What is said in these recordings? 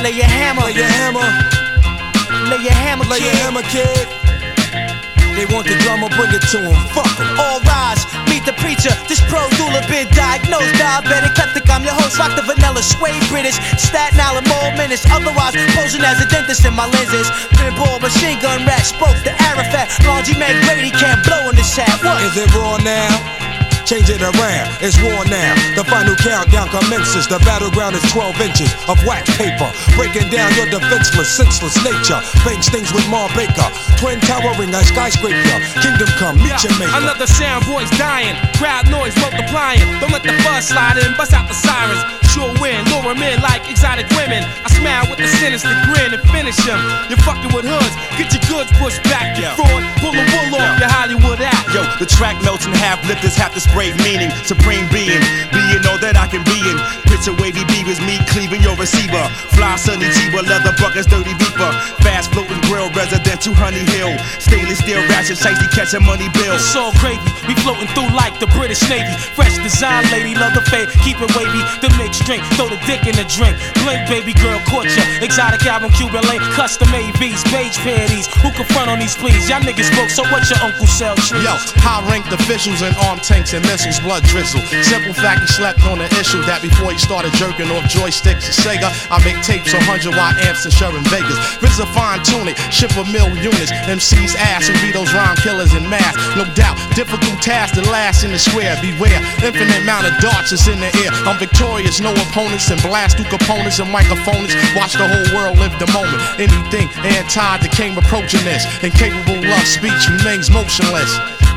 Lay your hammer. Lay your hammer. Lay your hammer, Lay kid. your hammer, kid. They want the drummer, bring it to him. Fuck him. All rise, meet the preacher. This pro doula been diagnosed diabetic, kleptic. I'm your host, rock the vanilla, sway British, Staten Island, more minutes. Otherwise, posing as a dentist in my lenses. Pinball, machine gun rat, spoke the Arafat. Laundry man Grady can't blow in this hat. What? Is it raw now? Change it around, it's war now. The final countdown commences. The battleground is 12 inches of wax paper, breaking down your defenseless, senseless nature. Paints things with Mar Baker. Twin towering a skyscraper. Kingdom come, meet your maker. Another sound voice dying, crowd noise multiplying. Don't let the buzz slide in, bust out the sirens. Sure win, lure 'em in like exotic women. I smile with a sinister grin and finish him. You're fucking with hoods, get your goods pushed back. You fraud, pull the wool off your Hollywood act. Yo, the track melts in half, lifters have to spray meaning. Supreme being all that I can be in. Picture wavy beavers, me cleaving your receiver. Fly sunny T with leather buckets, dirty beeper. Fast floating grill, resident to Honey Hill. Stainless steel ratchet, chicey catching money bills. It's all gravy, we floating through like the British Navy. Fresh design, lady, love the fade, keep it wavy. The mixed drink, throw the dick in the drink. Blink, baby girl, caught ya. Exotic album, Cuban link, custom AVs, beige panties. Who can front on these please? Y'all niggas broke, so what your uncle sell trees? Yo, high-ranked officials and armed tanks and missiles, blood drizzle. Simple fact, he slept on the issue that before he started jerking off joysticks and Sega, I make tapes on 100-watt amps and Sherwin Vegas. RZA fine-tune it, ship a mill units. MC's ass who be those rhyme killers in mass. No doubt, difficult task to last in the square. Beware, infinite amount of darts is in the air. I'm victorious, no opponents, and blast through components and microphones. Watch the whole world live the moment. Anything anti that came approaching this. Incapable of speech remains motionless.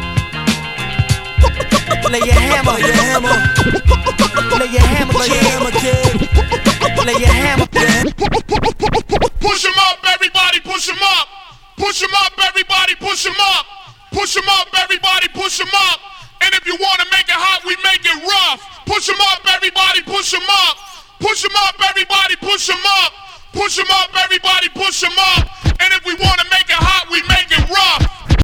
Lay your hammer. Lay your hammer. Lay your hammer, Lay your hammer, kid. Lay your hammer. Push him up, everybody, push him up. Push him up, everybody, push him up. Push him up, everybody, push him up. And if you want to make it hot, we make it rough. Push him up, everybody, push him up. Push him up, everybody, push him up. Push him up, everybody, push him up.